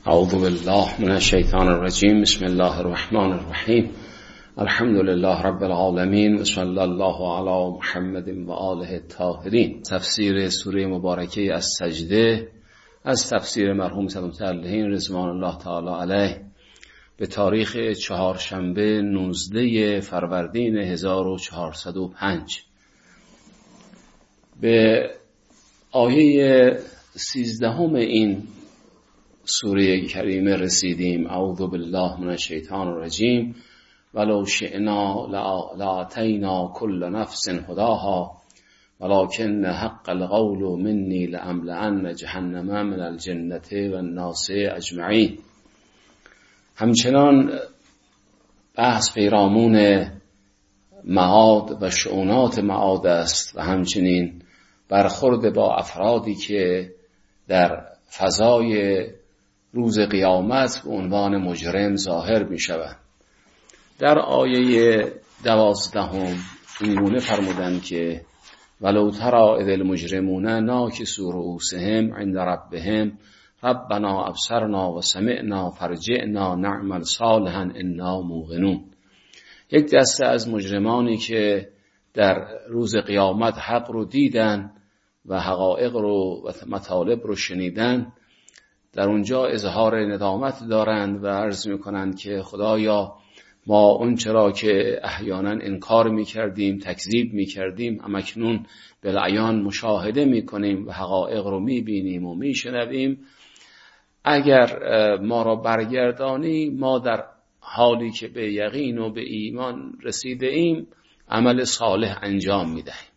اعوذ بالله من الشیطان الرجیم. بسم الله الرحمن الرحیم. الحمد لله رب العالمین و صلی الله علی محمد و آله الطاهرین. تفسیر سوره مبارکه از سجده از تفسیر مرحوم سید متعلهین رضوان الله تعالی علیه به تاریخ چهارشنبه 19 فروردین 1405 به آیه 13 این سوره کریمه رسیدیم. اعوذ بالله من الشیطان الرجیم. ولو شئنا لآتینا کل نفس هداها ولکن حق القول منی لأملأن جهنم من الجنة والناس اجمعین. همچنان بحث پیرامون معاد و شؤونات معاد است و همچنین برخورد با افرادی که در فضای روز قیامت به عنوان مجرم ظاهر می شوند. در آیه 12 اینگونه فرمودند که ولو تری اذ المجرمون ناکسوا رؤوسهم عند ربهم ربنا ابصرنا و سمعنا فرجعنا نعمل صالحا انا موقنون. یک دسته از مجرمانی که در روز قیامت حق رو دیدن و حقایق رو و مطالب رو شنیدن در اونجا اظهار ندامت دارند و عرض میکنند که خدایا ما اون چرا که احیانا انکار میکردیم، تکذیب میکردیم، همکنون بالعیان مشاهده میکنیم و حقایق رو میبینیم و میشنویم. اگر ما را برگردانی ما در حالی که به یقین و به ایمان رسیده ایم عمل صالح انجام میدهیم.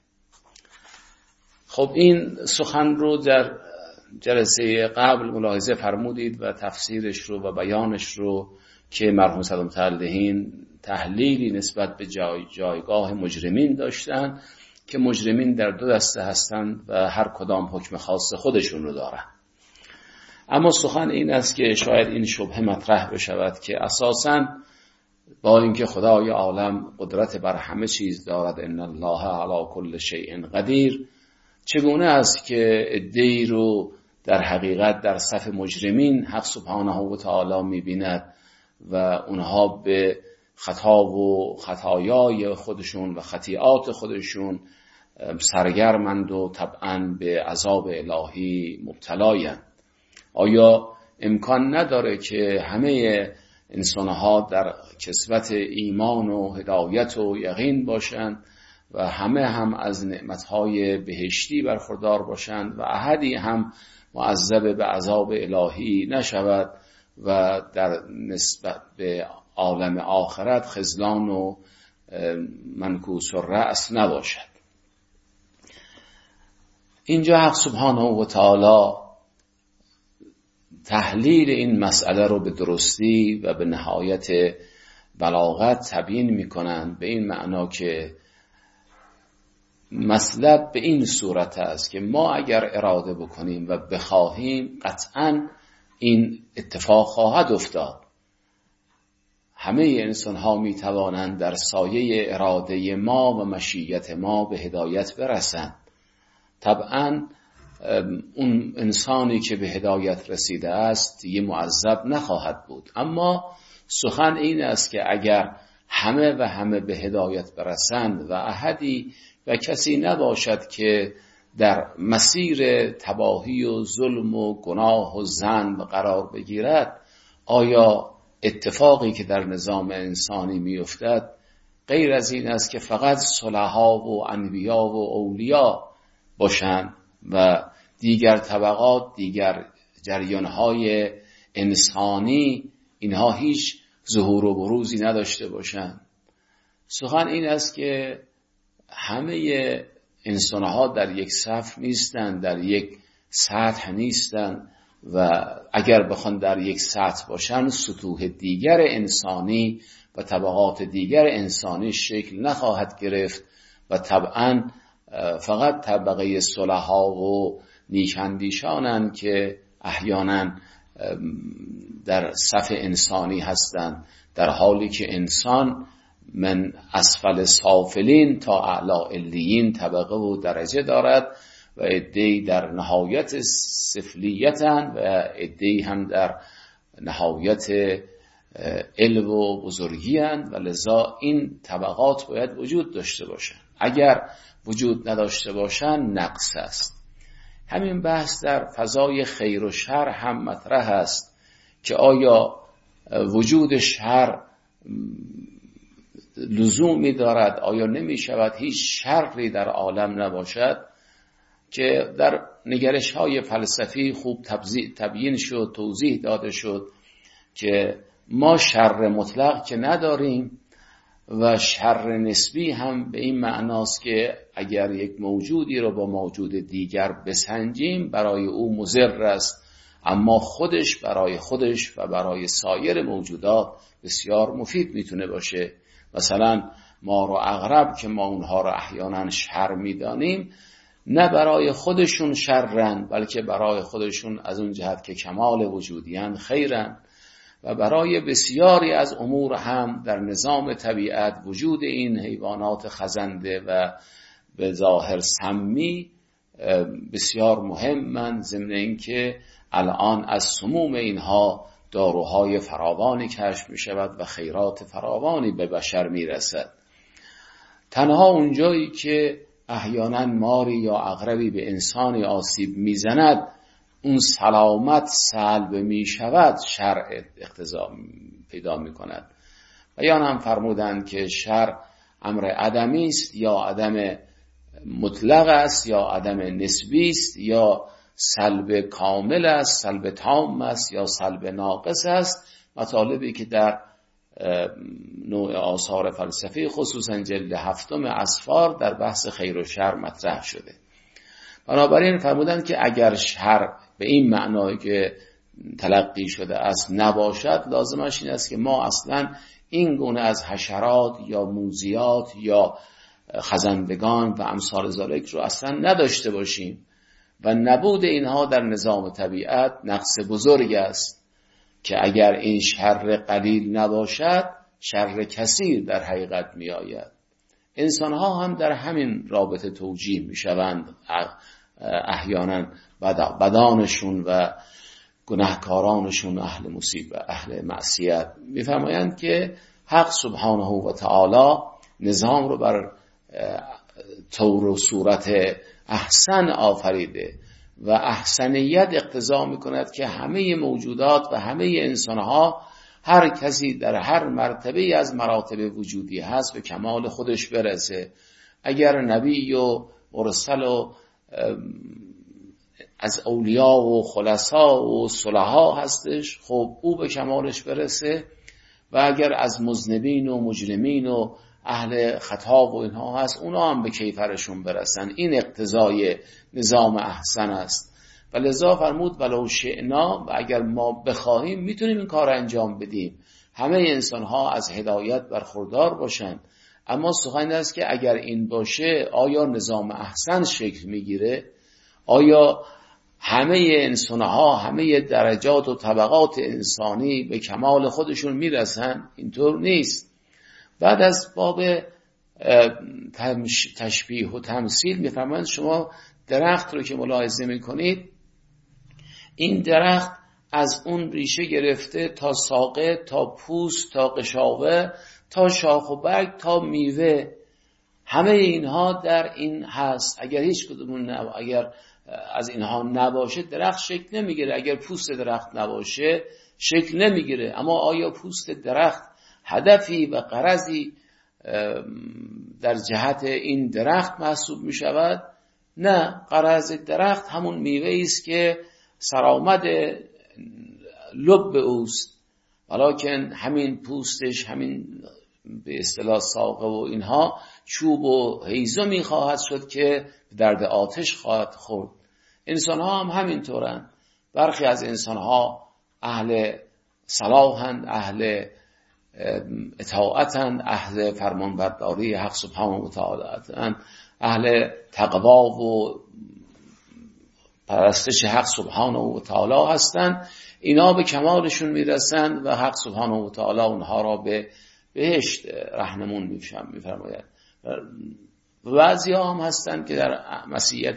خب این سخن رو در جلسه قبل ملاحظه فرمودید و تفسیرش رو و بیانش رو که مرحوم سید متعلهین تحلیلی نسبت به جایگاه مجرمین داشتن که مجرمین در دو دسته هستند و هر کدام حکم خاص خودشون رو دارن. اما سخن این است که شاید این شبهه مطرح بشود که اساساً با اینکه خدای عالم قدرت بر همه چیز دارد، ان الله علی کل شیء قدیر، چگونه است که عده‌ای رو در حقیقت در صف مجرمین حق سبحانه و تعالی می‌بیند و اونها به خطا و خطایای خودشون و خطیئات خودشون سرگرمند و طبعاً به عذاب الهی مبتلایند. آیا امکان نداره که همه انسانها در کسوت ایمان و هدایت و یقین باشند و همه هم از نعمتهای بهشتی برخوردار باشند و احدی هم معذب به عذاب الهی نشود و در نسبت به عالم آخرت خذلان و منکوس الرأس نباشد؟ اینجا حق سبحانه و تعالی تحلیل این مسئله رو به درستی و به نهایت بلاغت تبیین می‌کنند، به این معنا که مطلب به این صورت است که ما اگر اراده بکنیم و بخواهیم قطعاً این اتفاق خواهد افتاد. همه انسان ها می توانند در سایه اراده ما و مشیت ما به هدایت برسند. طبعاً اون انسانی که به هدایت رسیده است دیگه معذب نخواهد بود. اما سخن این است که اگر همه به هدایت برسند و احدی و کسی نباشد که در مسیر تباهی و ظلم و گناه و ذنب قرار بگیرد، آیا اتفاقی که در نظام انسانی میافتد غیر از این است که فقط صلحا و انبیا و اولیا باشند و دیگر طبقات، دیگر جریانهای انسانی اینها هیچ ظهور و بروزی نداشته باشند؟ سخن این است که همه انسانها در یک صف نیستند، در یک سطح نیستند و اگر بخوان در یک سطح باشند سطوح دیگر انسانی و طبقات دیگر انسانی شکل نخواهد گرفت و طبعاً فقط طبقه صلحا و نیکاندیشانند که احیانا در صف انسانی هستند، در حالی که انسان من اسفل سافلین تا اعلی علیین طبقه و درجه دارد و عده‌ای در نهایت سفلیتن و عده‌ای هم در نهایت علم و بزرگی هستند و لذا این طبقات باید وجود داشته باشند. اگر وجود نداشته باشند نقص است. همین بحث در فضای خیر و شر هم مطرح است که آیا وجود شر لزومی دارد؟ آیا نمی شود هیچ شری در عالم نباشد؟ که در نگرش های فلسفی خوب تبیین شد، توضیح داده شد که ما شر مطلق که نداریم و شر نسبی هم به این معناست که اگر یک موجودی رو با موجود دیگر بسنجیم برای او مضر است، اما خودش برای خودش و برای سایر موجودات بسیار مفید میتونه باشه. مثلا مار و عقرب که ما اونها رو احیانا شر میدانیم، نه برای خودشون شرن بلکه برای خودشون از اون جهت که کمال وجودیان خیرن، و برای بسیاری از امور هم در نظام طبیعت وجود این حیوانات خزنده و به ظاهر سمی بسیار مهمن، ضمن اینکه الان از سموم اینها داروهای فراوانی کشف می شود و خیرات فراوانی به بشر می رسد. تنها اونجایی که احیانا ماری یا عقربی به انسانی آسیب می زند اون سلامت سلب می شود، شرع اقتضا پیدا می کند. بیان هم فرمودند که شر امر عدمی است یا عدم مطلق است یا عدم نسبی است، یا سلب کامل است، سلب تام است یا سلب ناقص است. مطالبی که در نوع آثار فلسفی خصوصا جلد 7 اسفار در بحث خیر و شر مطرح شده. بنابراین فرمودند که اگر شر به این معنایی که تلقی شده است نباشد، لازمش این است که ما اصلا این گونه از حشرات یا موذیات یا خزندگان و امثال ذالک رو اصلا نداشته باشیم و نبود اینها در نظام طبیعت نقص بزرگ است که اگر این شر قلیل نباشد شر کثیر در حقیقت می آید. انسان ها هم در همین رابطه توجیه می شوند، احیانا بدانشون و گناهکارانشون اهل مصیبت اهل معصیت می فرمایند که حق سبحانه و تعالی نظام رو بر طور و صورت احسن آفریده و احسنیت اقتضا می کند که همه موجودات و همه انسانها هر کسی در هر مرتبه از مراتب وجودی هست به کمال خودش برسه. اگر نبی و مرسل و از اولیاء و خلصا و صلحا هستش، خب او به کمالش برسه، و اگر از مذنبین و مجرمین و اهل خطا و اینها هست اونا هم به کیفرشون برسن. این اقتضای نظام احسن است. و لذا فرمود ولو شئنا، و اگر ما بخواهیم میتونیم این کار انجام بدیم، همه انسان ها از هدایت برخوردار باشند. اما سخن است که اگر این باشه آیا نظام احسن شکل میگیره؟ آیا همه انسان ها همه درجات و طبقات انسانی به کمال خودشون میرسن؟ اینطور نیست. بعد از باب تشبیه و تمثیل میفرمایند شما درخت رو که ملاحظه میکنید، این درخت از اون ریشه گرفته تا ساقه تا پوست تا قشاوه تا شاخ و برگ تا میوه، همه اینها در این هست. اگر هیچ کدوم اگر از اینها نباشه درخت شکل نمیگیره. اگر پوست درخت نباشه شکل نمیگیره. اما آیا پوست درخت هدفی و غرضی در جهت این درخت محسوب می شود؟ نه، غرض درخت همون میوه است که سرآمد لب اوست، ولیکن همین پوستش، همین به اصطلاح ساقه و اینها چوب و هیزمی خواهد شد که درد آتش خواهد خورد. انسان ها هم همین طورن. برخی از انسان ها اهل صلاحند، اهل اطاعتند، اهل فرمانبرداری حق سبحانه و تعالی، اهل تقوا و پرستش حق سبحانه و تعالی هستند. اینا به کمالشون میرسند و حق سبحانه و تعالی اونها را به بهشت رهنمون میفرماید. بعضی ها هم هستند که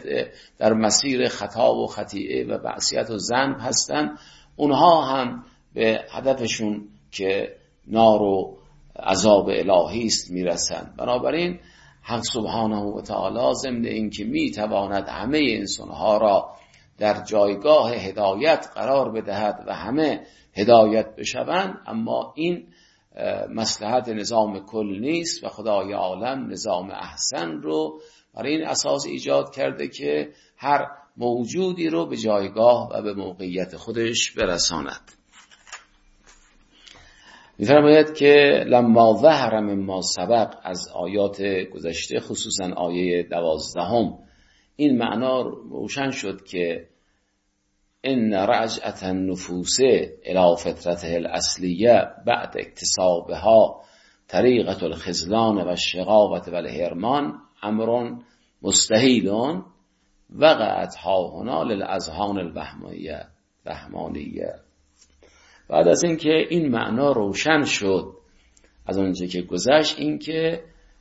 در مسیر خطا و خطیئه و معصیت و ذنب هستند. اونها هم به هدفشون که نار و عذاب الهی است میرسند. بنابراین حق سبحانه و تعالی ضمن این که میتواند همه انسانها را در جایگاه هدایت قرار بدهد و همه هدایت بشوند، اما این مصلحت نظام کل نیست و خدای عالم نظام احسن رو برای این اساس ایجاد کرده که هر موجودی رو به جایگاه و به موقعیت خودش برساند. می‌فرماید که لما ظهر مما سبق، از آیات گذشته خصوصا آیه 12 این معنا روشن شد که ان رجعة النفوس الى فطرته الاصلیه بعد اکتسابها طریقة الخذلان و الشقاوة و الحرمان امر مستحیل وقعت هاهنا للاذهان الوهمانیه. بعد از اینکه این معنا روشن شد از اونجا که گذشت، این که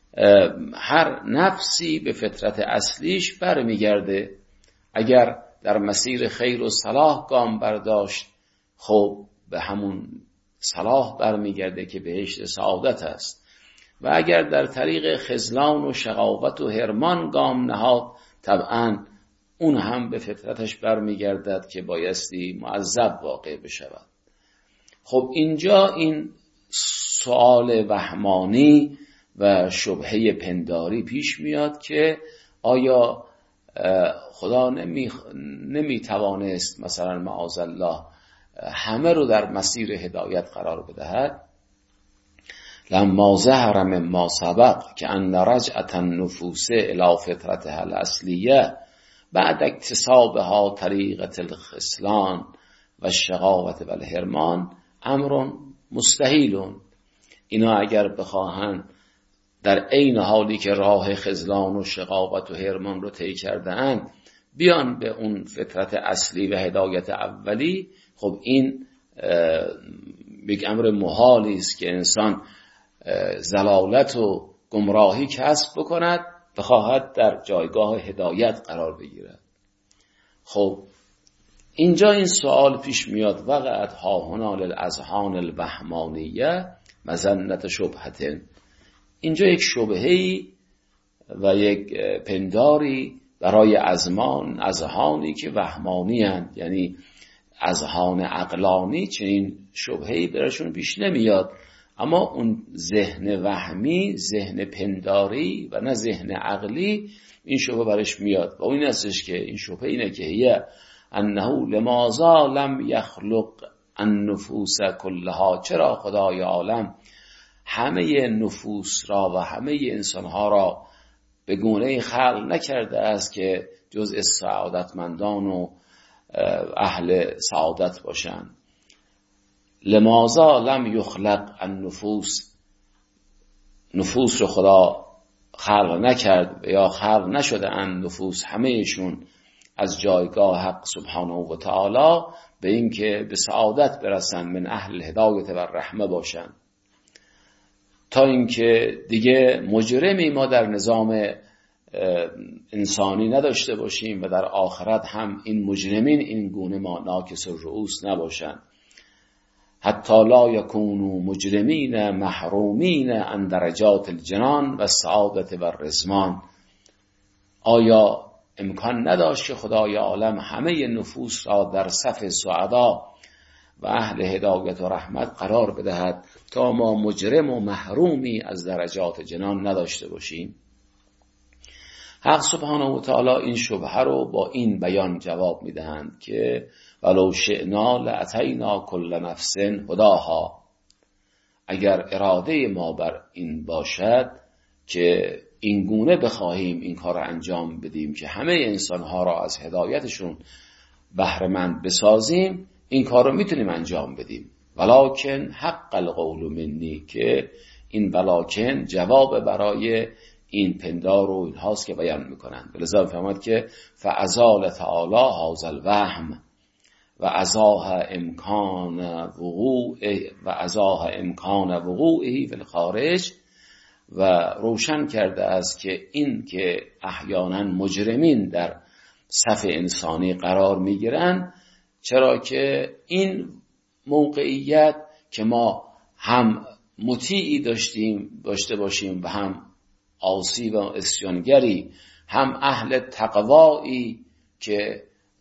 هر نفسی به فطرت اصلیش برمیگرده. اگر در مسیر خیر و صلاح گام برداشت، خب به همون صلاح برمیگرده که بهشت سعادت است، و اگر در طریق خذلان و شقاوت و حرمان گام نهاد، طبعا اون هم به فطرتش برمیگردد که بایستی معذب واقع بشود. خب اینجا این سوال وهمانی و شبهه پنداری پیش میاد که آیا خدا نمیتوانست مثلا معاذالله همه رو در مسیر هدایت قرار بدهد؟ لما ظهر مما سبق که ان رجعة النفوس الی فطرتها الاصلیه بعد اکتسابها طریقة الخذلان و الشقاوة و الحرمان امر مستحیل. اینا اگر بخواهند در عین حالی که راه خذلان و شقاوت و حرمان رو طی کرده‌اند بیان به اون فطرت اصلی و هدایت اولی، خب این یک امر محالی است که انسان ضلالت و گمراهی کسب بکند و خواهد در جایگاه هدایت قرار بگیرد. خب اینجا این سوال پیش میاد وقعت هاهنا للاذهان الوهمانیه مظنة شبهة. اینجا یک شبهه‌ای و یک پنداری برای اذهانی که وهمانی هستند، یعنی اذهان عقلانی، چنین شبهه‌ای براشون پیش نمیاد، اما اون ذهن وهمی، ذهن پنداری و نه ذهن عقلی، این شبهه برش میاد. و این هستش که این شبهه اینه که هی انه لماذا لم یخلق النفوس کلها، چرا خدای عالم همه نفوس را و همه انسانها را به گونه خلق نکرده است که جزء سعادتمندان و اهل سعادت باشند. لماذا لم یخلق النفوس، نفوس رو خدا خلق نکرد یا خلق نشده ان نفوس همهشون از جایگاه حق سبحانه و تعالی به این که به سعادت برسن، من اهل هدایت و رحمه باشن، تا اینکه دیگه مجرمی ما در نظام انسانی نداشته باشیم و در آخرت هم این مجرمین این گونه ما ناکس الرؤوس نباشن. حتی لا یکونوا مجرمین محرومین عن درجات الجنان و سعادت و رضوان. آیا امکان نداشت که خدای عالم همه نفوس را در صف سعدا و اهل هدایت و رحمت قرار بدهد تا ما مجرم و محرومی از درجات جنان نداشته باشیم؟ حق سبحانه و تعالی این شبهه رو با این بیان جواب میدهند که ولو شئنا لاتینا کل نفس هداها. اگر اراده ما بر این باشد که این گونه بخواهیم این کار رو انجام بدیم که همه انسانها را از هدایتشون بهره مند بسازیم، این کار رو میتونیم انجام بدیم. ولکن حق القول منی، که این ولکن جواب برای این پندار و این هاست که بیان میکنند. لذا فهمد که فازال تعالی هذا الوهم و ازاح امکان وقوعه فی الخارج، و روشن کرده است که این که احیانا مجرمین در صف انسانی قرار میگیرن، چرا که این موقعیت که ما هم مطیعی داشته باشیم و هم عاصی و عصیانگری، هم اهل تقوایی که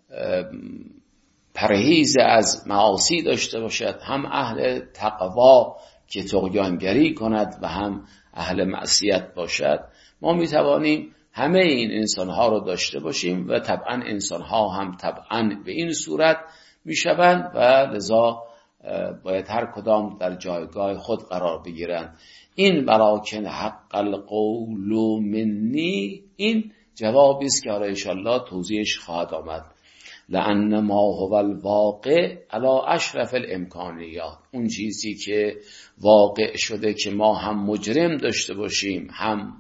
پرهیز از معاصی داشته باشد، هم اهل تقوا که طغیانگری کند و هم اهل معصیت باشد. ما میتوانیم همه این انسانها رو داشته باشیم و طبعا انسانها هم طبعا به این صورت میشوند و لذا باید هر کدام در جایگاه خود قرار بگیرند. این ولکن حق القول منی، این جوابی است که حالا ان شاءالله توضیحش خواهد آمد. لأن ما هو الواقع علی اشرف الامکانیات، اون چیزی که واقع شده که ما هم مجرم داشته باشیم، هم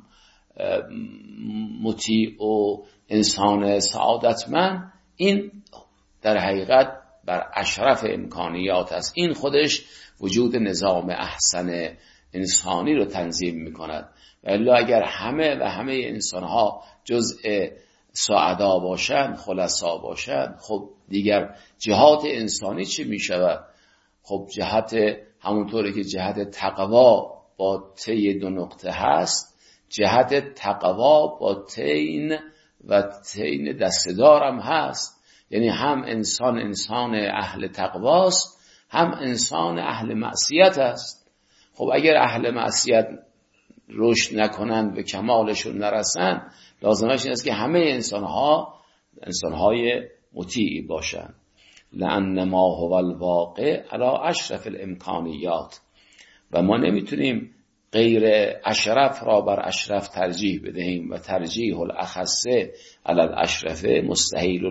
مطیع و انسان سعادتمند، این در حقیقت بر اشرف امکانیات است. این خودش وجود نظام احسن انسانی رو تنظیم میکند. و الا اگر همه انسانها جزء سعدا باشند، خلصا باشند، خب دیگر جهات انسانی چی میشود؟ خب جهت همونطوری که جهت تقوا با تی 2 نقطه هست، جهت تقوا با تین و تین دسته‌دار هم هست. یعنی هم انسان اهل تقواست، هم انسان اهل معصیت است. خب اگر اهل معصیت رشد نکنند، به کمالشون نرسند، لازمش این است که همه انسانهای مطیعی باشند. لأن ما هو الواقع علی اشرف الامکانیات، و ما نمیتونیم غیر اشرف را بر اشرف ترجیح بدهیم و ترجیح الاخص علی الاشرف مستحیل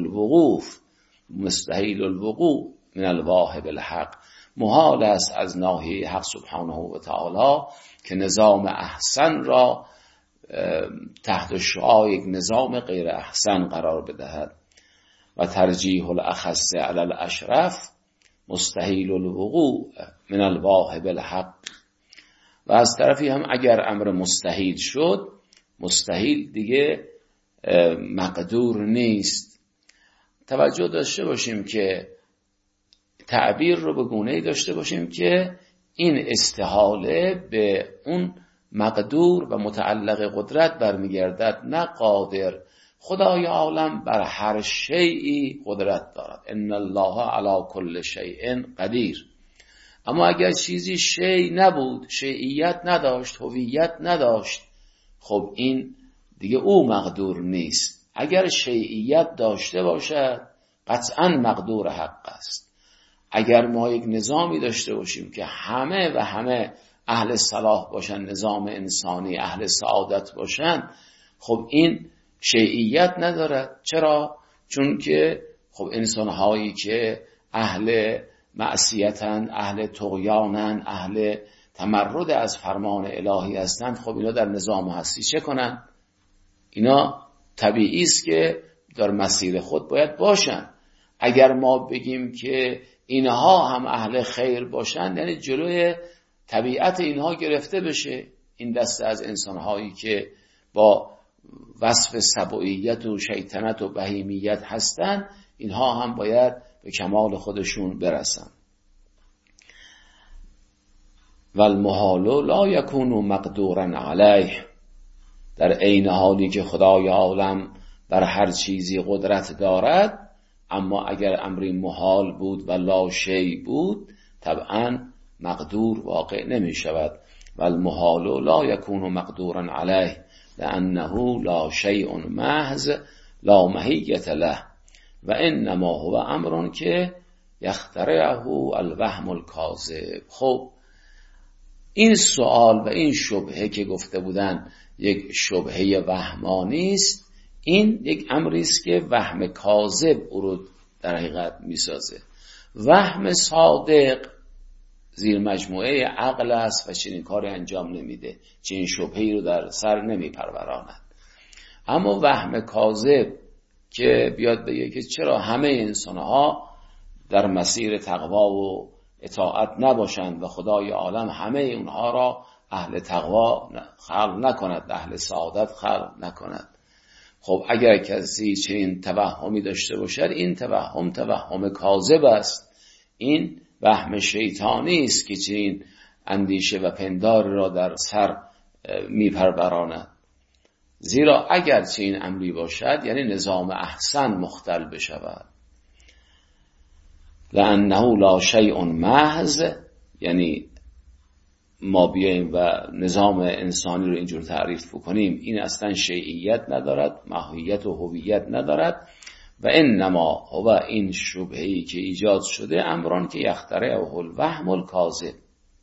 الوقوع من الواهب الحق. محال است از ناحیه حق سبحانه و تعالی که نظام احسن را تحت شعاع یک نظام غیر احسن قرار بدهد. و ترجیح الاخص علی الاشرف مستحیل الوقوع من الواهب الحق. و از طرفی هم اگر امر مستحیل شد، مستحیل دیگه مقدور نیست. توجه داشته باشیم که تعبیر رو به گونه‌ای داشته باشیم که این استحاله به اون مقدور و متعلق قدرت برمیگردد، نه قادر. خدای عالم بر هر شیئی قدرت دارد. ان الله علی کل شیء قدیر. اما اگر چیزی شیء نبود، شیعیت نداشت، هویت نداشت، خب این دیگه او مقدور نیست. اگر شیعیت داشته باشد قطعا مقدور حق است. اگر ما یک نظامی داشته باشیم که همه اهل صلاح باشن، نظام انسانی اهل سعادت باشن، خب این شیعیت ندارد. چرا؟ چون که خب انسانهایی که اهل معصیتن، اهل طغیانن، اهل تمرد از فرمان الهی هستند، خب اینا در نظام هستی چه کنن؟ اینا طبیعی است که در مسیر خود باید باشن. اگر ما بگیم که اینها هم اهل خیر باشن، یعنی جلوی طبیعت اینها گرفته بشه. این دسته از انسانهایی که با وصف سبوعیت و شیطنت و بهیمیت هستن، اینها هم باید به کمال خودشون برسن. والمحال لا یکون مقدورا علیه، در عین حالی که خدای عالم بر هر چیزی قدرت دارد، اما اگر امری محال بود و لا شیء بود، طبعا مقدور واقع نمی شود. والمحال لا یکون مقدورا علیه لأنه لا شیء محض لا ماهیت له و انما هو امر که یخترعه الوهم الکاذب. خب این سوال و این شبهه که گفته بودن یک شبهه وهمانی است، این یک امری است که وهم کاذب او رو در حقیقت میسازه. وهم صادق زیر مجموعه عقل است و چنین کاری انجام نمیده، چنین شبهه‌ای رو در سر نمیپروراند. اما وهم کاذب که بیاد بگه که چرا همه انسانها در مسیر تقوا و اطاعت نباشند و خدای عالم همه اونها را اهل تقوا خلق نکند، اهل سعادت خلق نکند. خب اگر کسی چنین توهمی داشته باشد، این توهم کاذب است. این وهم شیطانی است که چنین اندیشه و پندار را در سر میپروراند. زیرا اگر چنین امری باشد یعنی نظام احسن مختل بشود. لأنه لا شیء محض، یعنی ما بیاییم و نظام انسانی رو اینجور تعریف بکنیم، این اصلا شیعیت ندارد، ماهیت و هویت ندارد. و انما هو، این شبهه‌ای که ایجاد شده، امران که یخترعه الوهم الکاذب.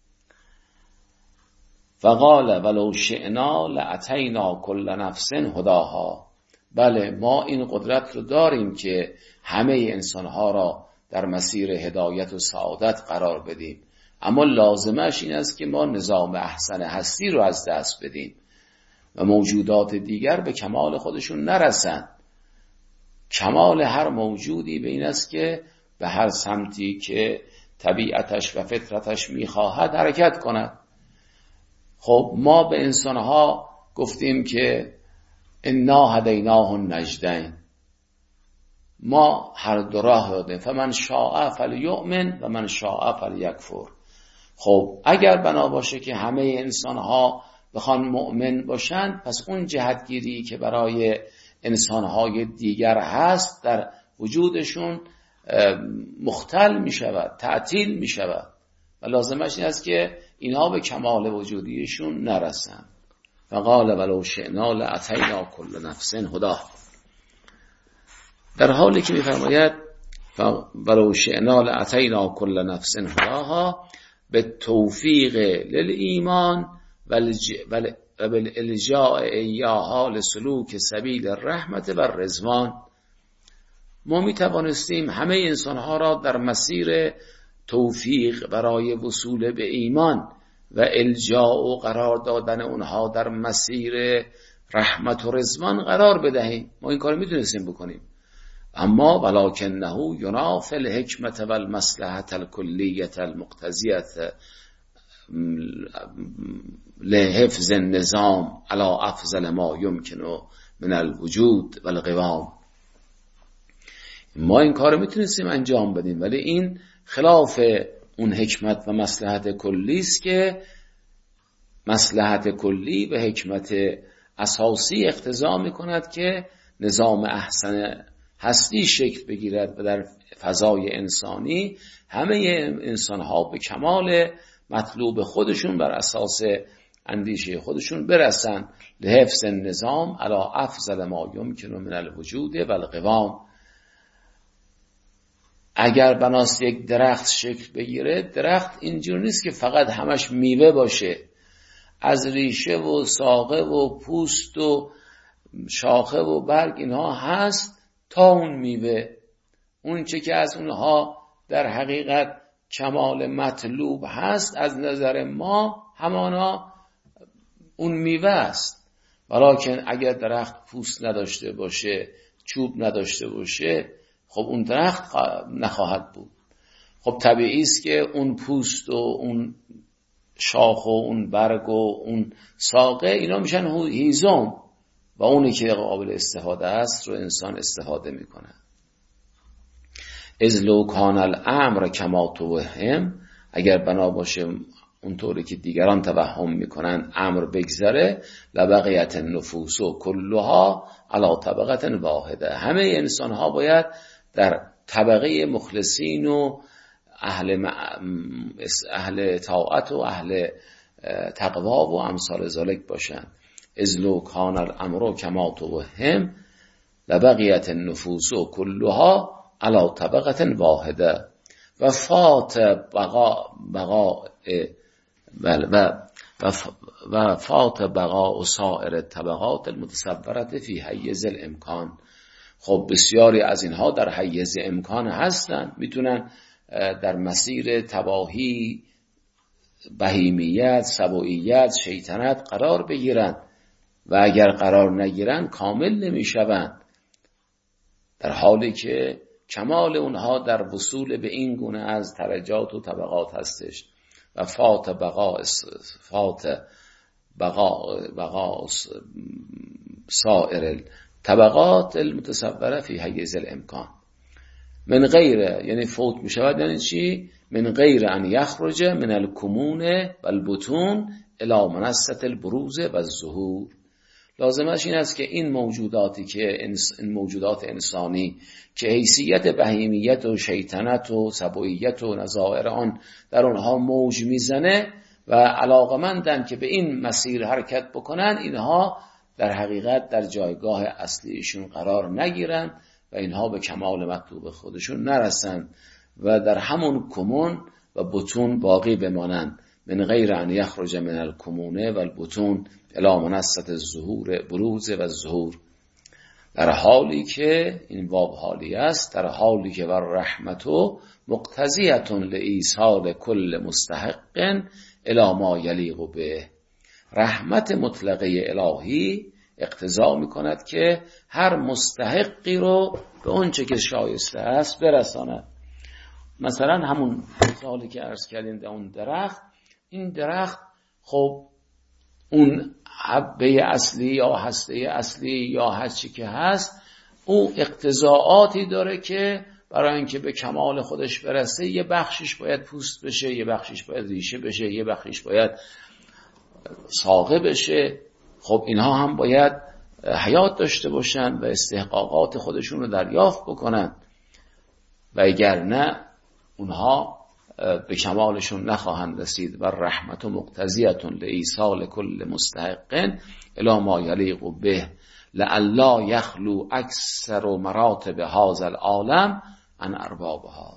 فقال ولو شئنا لاتینا کل نفس هداها. بله، ما این قدرت رو داریم که همه انسانها را در مسیر هدایت و سعادت قرار بدیم، اما لازمش این است که ما نظام احسن هستی رو از دست بدیم و موجودات دیگر به کمال خودشون نرسن. کمال هر موجودی به این است که به هر سمتی که طبیعتش و فطرتش میخواهد حرکت کند. خب ما به انسانها گفتیم که انا هدیناه النجدین، ما هر دو راه دادیم، فمن شاء فلیؤمن و من شاء فلیکفر. خب اگر بنا باشه که همه انسانها بخوان مؤمن باشند، پس اون جهتگیری که برای انسانهای دیگر هست در وجودشون مختل می شود، تعطیل می شود و لازمش این است که اینها به کمال وجودیشون نرسن. فقال ولو شئنا لاتینا کل نفس هداها، در حالی که می‌فرماید ولو شئنا لاتینا کل نفس هداها به توفیق للایمان و بالالجاء ایاها لسلوک سبیل الرحمت و الرضوان. ما میتوانستیم همه انسانها را در مسیر توفیق برای وصول به ایمان و الجاء و قرار دادن اونها در مسیر رحمت و رضوان قرار بدهیم. ما این کار میتونستیم بکنیم، اما ولکنه ینافی الحکمت و المصلحت الکلیت المقتضیت لحفظ النظام علی افضل ما یمکن من الوجود و القوام. ما این کار میتونستیم انجام بدیم، ولی این خلاف اون حکمت و مصلحت کلی است که مصلحت کلی و حکمت اساسی اقتضا میکند که نظام احسن هستی شکل بگیرد و در فضای انسانی همه انسانها به کمال مطلوب خودشون بر اساس اندیشه خودشون برسن. لحفظ النظام علی افضل ما یمکن من الوجود و القوام. اگر بناست یک درخت شکل بگیره، درخت اینجور نیست که فقط همش میوه باشه، از ریشه و ساقه و پوست و شاخه و برگ اینها هست تا اون میوه. اون چه که از اونها در حقیقت کمال مطلوب هست از نظر ما همانا اون میوه است. ولیکن اگر درخت پوست نداشته باشه، چوب نداشته باشه، خب اون درخت نخواهد بود. خب طبیعی است که اون پوست و اون شاخ و اون برگ و اون ساقه اینا میشن هیزم و اونی که قابل استفاده است رو انسان استفاده میکنه. از لو کان الامر کما توهم، اگر بنا باشه اونطوری که دیگران توهم میکنن امر بگذره، لبقیت النفوس و کلها علی طبقه واحده، همه انسان ها باید در طبقه مخلصین و اهل طاعت و اهل تقوا و امثال ذالک باشن. از لو کان الامر کما توهم لبقیت النفوس و کلها علی طبقه واحده و فات بقاء سائر الطبقات المتصورة فی حیز الامکان. خب بسیاری از اینها در حیز امکان هستن، میتونن در مسیر تباهی، بهیمیت، سبوییت، شیطنت قرار بگیرن و اگر قرار نگیرن کامل نمیشوند، در حالی که کمال اونها در وصول به این گونه از درجات و طبقات هستش. و فات بقاء سائر طبقات المتصوره فی حیز الامکان من غیره، یعنی فوت می شود یعنی چی؟ من غیر ان یخرج من الکمون و البطون الی منصة البروز و الظهور. لازمش این است که این موجوداتی که این موجودات انسانی که حیثیت بهیمیت و شیطنت و سبویت و نظائر آن در اونها موج میزنه و علاقمندن که به این مسیر حرکت بکنن، اینها در حقیقت در جایگاه اصلیشون قرار نگیرن و اینها به کمال مطلوب خودشون نرسن و در همون کمون و بطون باقی بمانند. من غیر ان یخرج من الکمونه و البطون الی منصة الظهور بروز و الظهور. در حالی که این واو حالی است، در حالی که و رحمتو مقتضیتون لایصال کل مستحق الی ما یلیق به. رحمت مطلقه الهی اقتضا میکند که هر مستحقی رو به اون چه که شایسته است برساند. مثلا همون مثالی که عرض کردیم در اون درخت، این درخت خب اون حبه اصلی یا هسته اصلی یا هر چی که هست، او اقتضاعاتی داره که برای اینکه به کمال خودش برسه یه بخشش باید پوست بشه، یه بخشش باید ریشه بشه، یه بخشش باید ساقه بشه. خب اینها هم باید حیات داشته باشن و استحقاقات خودشون رو دریافت بکنن و اگر نه اونها به کمالشون نخواهند رسید. و رحمت مقتضیتون لایصال کل مستحق الی ما یلیق به لئلا یخلو اکثر مراتب هذا العالم عن اربابها.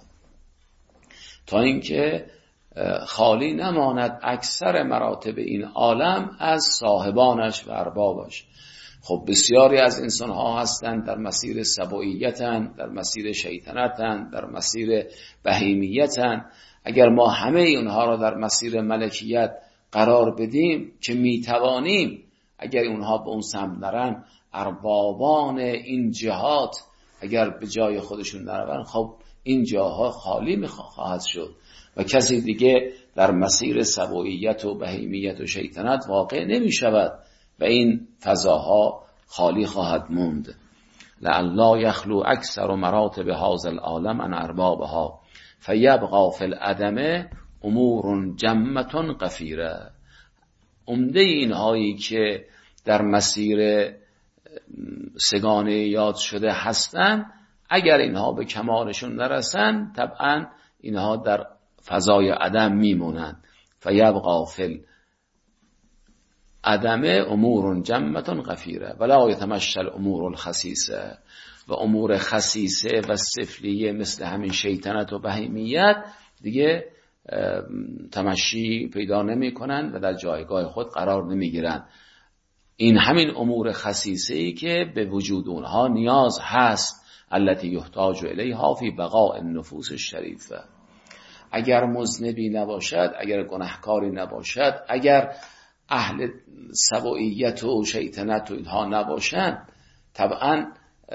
تا اینکه خالی نماند اکثر مراتب این عالم از صاحبانش و اربابش. خب بسیاری از انسان ها هستند در مسیر سبوییتن، در مسیر شیطنتن، در مسیر بهیمیتن. اگر ما همه اونها را در مسیر ملکیت قرار بدیم که میتوانیم، اگر اونها به اون سمت نرن، اربابان این جهات اگر به جای خودشون نرون، خب این جاها خالی خواهد شد و کسی دیگه در مسیر سبوییت و بهیمیت و شیطنت واقع نمی شود و این فضاها خالی خواهد موند. لعلا یخلو اکثر مراتب هذا العالم عن اربابها فیبقى فی العدم امور جمة غفیره. عمده اینهایی که در مسیر سگانه یاد شده هستند، اگر اینها به کمالشون نرسن طبعا اینها در فضای عدم میمونند. فیبقى فی العدم امور جمة غفیره ولا یتمشى الامور الخسیسه. و امور خسیسه و سفلیه مثل همین شیطنت و بهیمیت دیگه تمشی پیدا نمی کنند و در جایگاه خود قرار نمی گیرند. این همین امور خسیسه ای که به وجود اونها نیاز هست، التي یحتاج الیها فی بقاء النفوس الشریفه. اگر مذنبی نباشد، اگر گناهکاری نباشد، اگر اهل سبوییت و شیطنت و اینها نباشند، طبعا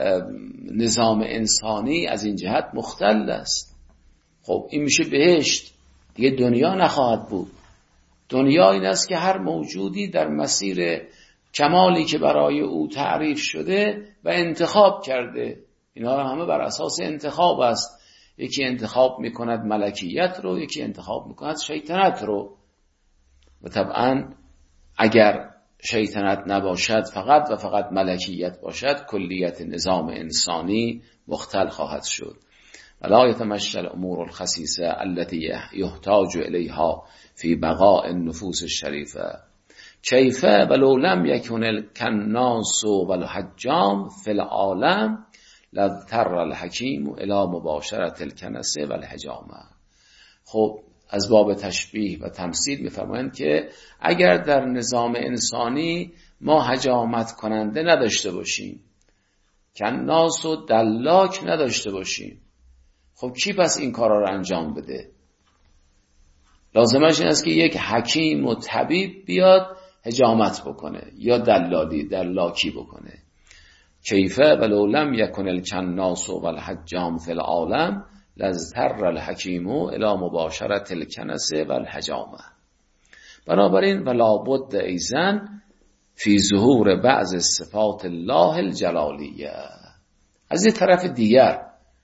نظام انسانی از این جهت مختل است. خب این میشه بهشت، دیگه دنیا نخواهد بود. دنیا این است که هر موجودی در مسیر کمالی که برای او تعریف شده و انتخاب کرده، اینا همه بر اساس انتخاب است. یکی انتخاب میکند ملکیت رو، یکی انتخاب میکند شیطنت رو. و طبعا اگر شیطنت نباشد، فقط و فقط ملکیت باشد، کلیت نظام انسانی مختل خواهد شد. ولا یتمشى الامور الخسیسه التي یحتاج الیها فی بقاء النفوس الشریفه کیف ولو لم یکن الکناس والحجام فی العالم لاضطر الحکیم الی مباشرة الکنس والحجامه. خب از باب تشبیه و تمثیل می‌فرمایند که اگر در نظام انسانی ما حجامت کننده نداشته باشیم، کناس و دلاک نداشته باشیم، خب کی پس این کارا رو انجام بده؟ لازمش این است که یک حکیم و طبیب بیاد حجامت بکنه یا دلاکی بکنه. کیفه ولو لم یکن الکناس والحجام فی العالم لاضطر الحکیم الی مباشرة الکنس والحجامه. بنابراین ولا بد ایضا فی ظهور بعض صفات الله الجلالیه. از این طرف دیگر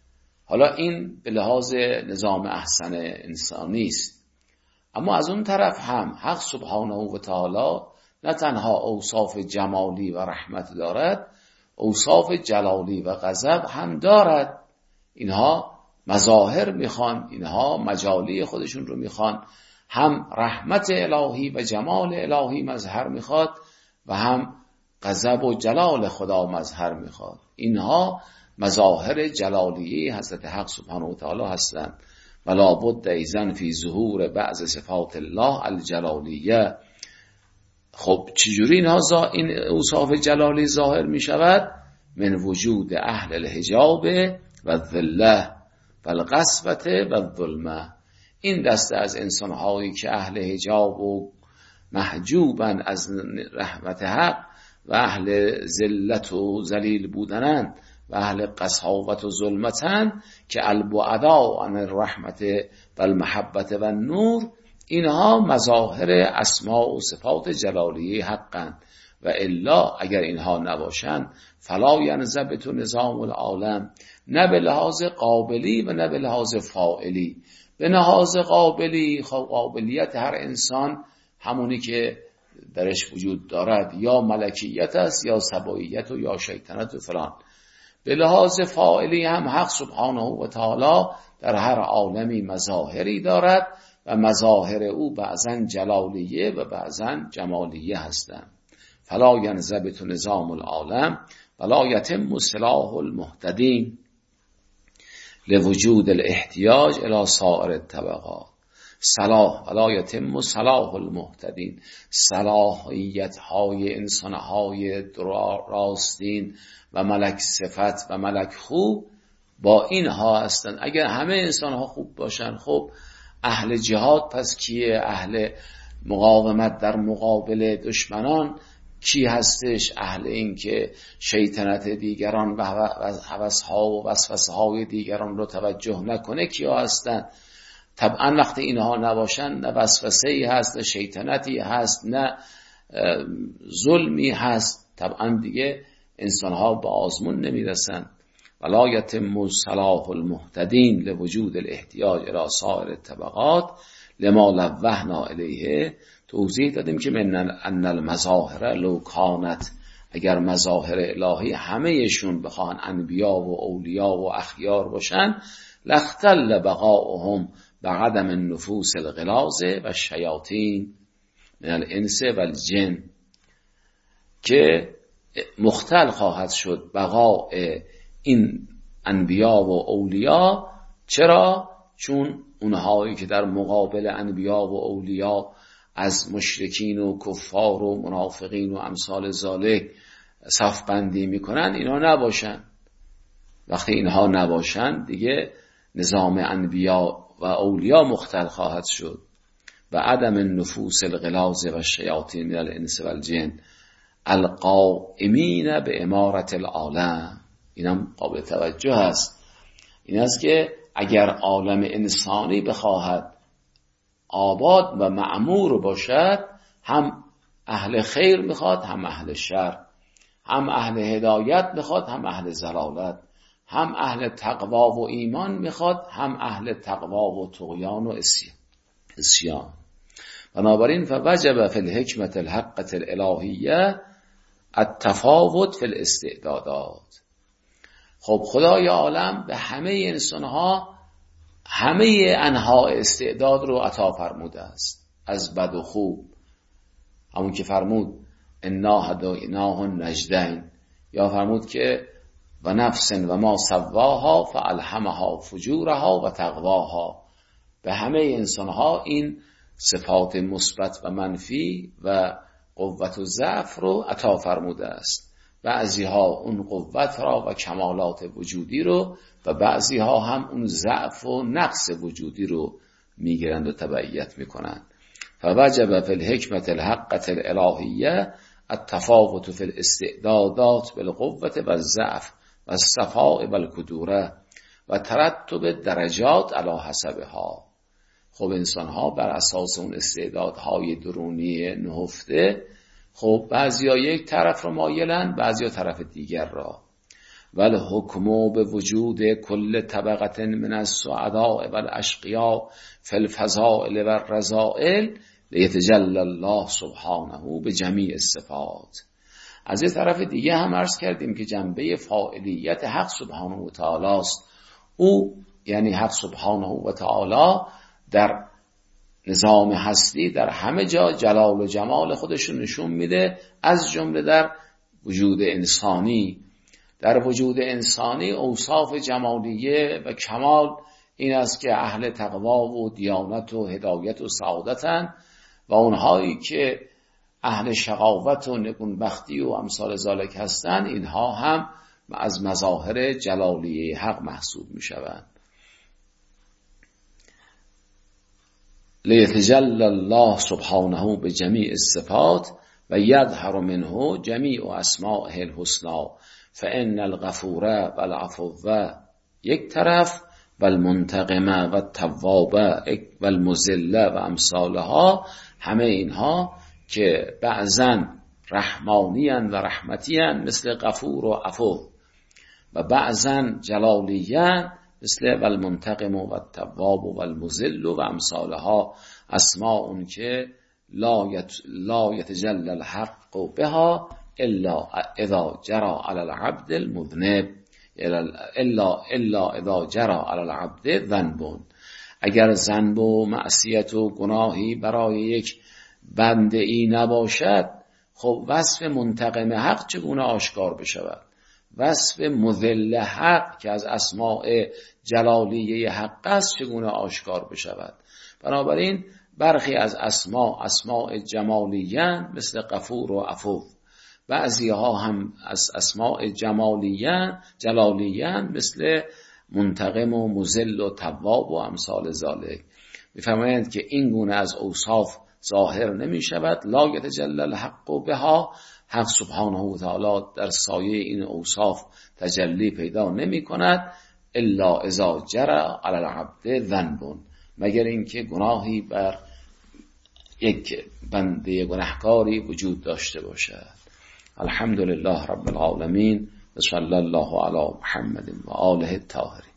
حالا این به لحاظ نظام احسن انسانی است. اما از اون طرف هم حق سبحانه و تعالی نه تنها اوصاف جمالی و رحمت دارد، اوصاف جلالی و غضب هم دارد. اینها مظاهر میخوان، اینها مجالی خودشون رو میخوان. هم رحمت الهی و جمال الهی مظهر میخواد و هم غضب و جلال خدا مظهر میخواد. اینها مظاهر جلالیه حضرت حق سبحانه و تعالی هستند. ولا بد ایذن فی ظهور بعض صفات الله الجلالیه. خب چجوری این اوصاف جلالی ظاهر می شود؟ من وجود اهل الحجاب و الذله و القسوة و الظلمه. این دسته از انسانهایی که اهل حجاب و محجوبن از رحمت حق و اهل ذلت و ذلیل بودنن و اهل قساوت و ظلمتن که البعدا عن الرحمت و المحبت و النور، اینها مظاهر اسماء و صفات جلالیه حقن. و الا اگر اینها نباشن فلا ینضبط نظام العالم، نه به لحاظ قابلی و نه به لحاظ فاعلی. به لحاظ قابلی قابلیت هر انسان همونی که درش وجود دارد، یا ملکیت است یا سباییت و یا شیطنت و فلان. به لحاظ فاعلی هم حق سبحانه و تعالی در هر عالمی مظاهری دارد و مظاهر او بعضن جلالیه و بعضن جمالیه هستند. فلا ینضبط نظام العالم ولا یتم صلاح المهتدین لوجود الاحتیاج الى سائر الطبقات. صلاح ولا یتم صلاح المهتدین، صلاحیت های انسان های راستین و ملک صفت و ملک خوب با اینها هستند. اگر همه انسان ها خوب باشن، خب اهل جهاد پس کیه؟ اهل مقاومت در مقابل دشمنان کی هستش؟ اهل این که شیطنت دیگران و هوس‌ها و وسوسه‌های دیگران رو توجه نکنه کیا هستن؟ طبعا وقتی اینها نباشن نه وسوسه‌ای هست، نه شیطنتی هست، نه ظلمی هست، طبعا دیگه انسان‌ها به آزمون نمیرسن. ولا یتم صلاح المهتدین لوجود الاحتیاج الى سائر الطبقات لما لوحنا الیه. توضیح دادیم که من ان المظاهر لو کانت، اگر مظاهر الهی همهشون بخوان انبیا و اولیا و اخیار باشن، لاختل بقاؤهم بعدم النفوس الغلاظ و الشیاطین من الانس و الجن، که مختل خواهد شد بقاء این انبیا و اولیا. چرا؟ چون اونهایی که در مقابل انبیا و اولیا از مشرکین و کفار و منافقین و امثال ذالک صف بندی میکنن، اینها نباشن. وقتی اینها نباشن دیگه نظام انبیا و اولیا مختل خواهد شد. و عدم النفوس الغلاظ و الشیاطین من الانس و الجن القائمین به امارت العالم. اینم قابل توجه است. این است که اگر عالم انسانی بخواهد آباد و معمور باشد، هم اهل خیر میخواد هم اهل شر، هم اهل هدایت میخواد هم اهل ضلالت، هم اهل تقوا و ایمان میخواد هم اهل تقوا و طغیان و عصیان. بنابراین فوجب فی الحکمت الحقة الالهیه التفاوت فی الاستعدادات. خب خدای عالم به همه انسانها همه انواع استعداد رو عطا فرموده است، از بد و خوب. همون که فرمود انا هدیناه النجدین، یا فرمود که و نفس و ما سواها فالهمها فجورها و تقواها. به همه انسانها این صفات مثبت و منفی و قوت و ضعف رو عطا فرموده است. بعضی ها اون قوت را و کمالات وجودی رو و بعضی ها هم اون ضعف و نقص وجودی رو میگیرند و تبعیت میکنند. فوجب فی الحکمت الحقة الالهیه التفاوت فی الاستعدادات بالقوة و الضعف و الصفاء و الکدوره و ترتب درجات علی حسبها. خب انسان ها بر اساس اون استعدادهای درونی نهفته، خب بعضیا یک طرف رو مایلن، بعضیا طرف دیگر را. والحکم بوجود کل طبقة من السعداء والاشقیاء فی الفضائل والرذائل لیتجلی الله سبحانه بجمیع الصفات. از یه طرف دیگه هم عرض کردیم که جنبه فاعلیت حق سبحانه و تعالی است. او یعنی حق سبحانه و تعالی در نظام هستی در همه جا جلال و جمال خودشون نشون میده، از جمله در وجود انسانی. در وجود انسانی اوصاف جمالیه و کمال این است که اهل تقوا و دیانت و هدایت و سعادتن، و اونهایی که اهل شقاوت و نگونبختی و امثال ذالک هستند اینها هم از مظاهر جلالیه حق محسوب می شوند. لیتجلی الله سبحانه بجمیع الصفات و یظهر منه جمیع اسمائه الحسنی فان الغفور والعفو یک طرف و المنتقم و التواب و المذل و امثالها، همه اینها که بعضا رحمانیان و رحمتیان مثل غفور و عفو و بعضا جلالیان مثل و المنتقم و التواب و المذل و امثالها، اسماء که لا یتجلی الحق بها الا اذا جرى على العبد المذنب الا اذا جرى على العبد ذنب. اگر ذنب و معصیت و گناهی برای یک بنده ای نباشد، خب وصف منتقم حق چگونه آشکار بشود؟ وصف مذل حق که از اسماء جلالیه حق است چگونه آشکار بشود؟ بنابراین برخی از اسماء جمالیه مثل غفور و عفو، بعضی ها هم از اسماء جلالیه مثل منتقم و مذل و تواب و امثال ذالک. می‌فرمایند که این گونه از اوصاف ظاهر نمی شود، لا یتجلی الحق بها، حق سبحانه و تعالی در سایه این اوصاف تجلی پیدا نمی کند الا اذا جرى علی العبد ذنب، مگر اینکه گناهی بر یک بنده گناهکاری وجود داشته باشد. الحمدلله رب العالمین و صلی الله علی محمد و آله الطاهرین.